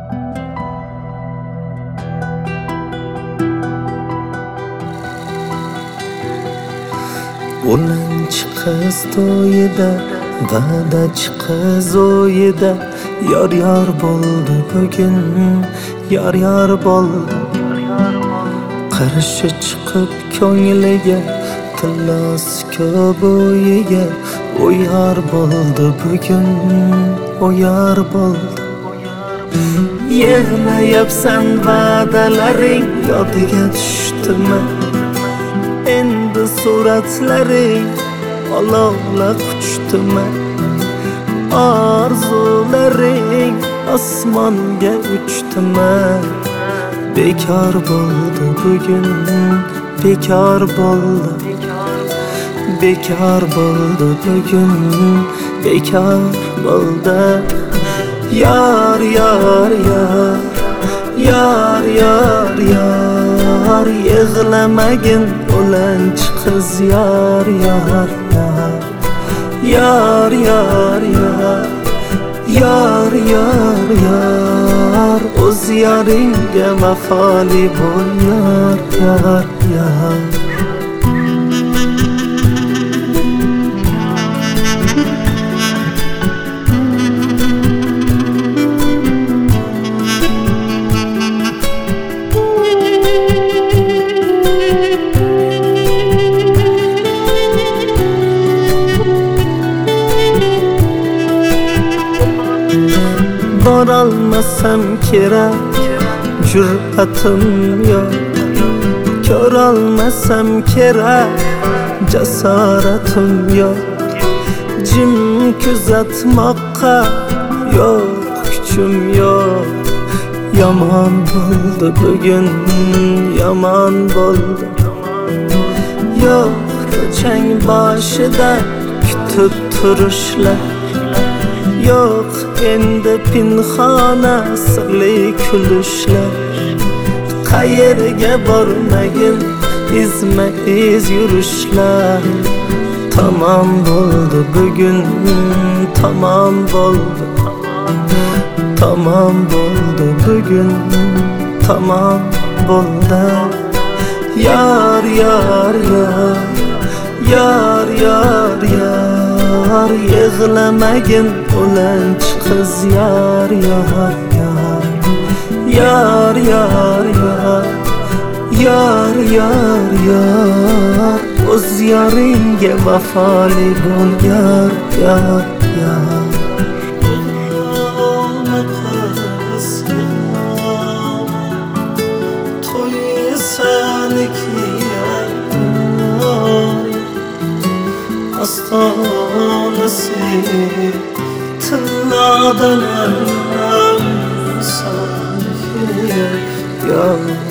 O'lanchi qiz to'yida, va'dachi qiz o'yida, yor bo'ldi bugun, yor bo'ldi. Qarishi chiqib ko'ngliga, tillosi ko'p o'yiga, o'yar bo'ldi bugun, o'yar bo'ldi. Yig'layapsan va'dalaring yodiga tushdimi? Endi suratlaring olovla quchdimi? Orzularing osmonga uchdimi? Bekor bo'ldi bugun, bekor bo'ldi. Bekor bo'ldi bugun, bekor bo'ldi. Yar yar yar, yar yar yar, yig'lamagin o'lanchi qiz, yar yar yar, yar yar yar, yar yar yar, o'z yaringga vafoli bo'l, yar yar yar. Borolmasam kerak, jur'atim yo'q. Ko'rolmasam kerak, jasoratim yo'q. Jim kuzatmoqqa yo'q kuchim yo'q. Yomon bo'ldi bugun, yomon bo'ldi. Yo'q ko'chang boshida kutib turishlar, yo'q endi pinhona sirli kulishlar. Qayerga bormagin izma iz yurishlar. Tamom bo'ldi bugun, tamom bo'ldi. Tamom bo'ldi bugun, tamom bo'ldi. Yar yar yar, yar yar yar, yig'lamagin o'lanchi qiz, yar yar yar, yar yar yar, yar yar yar, o'z yaringga vafoli bo'l, yar yar yar. Astonasi tilladan sanki, ya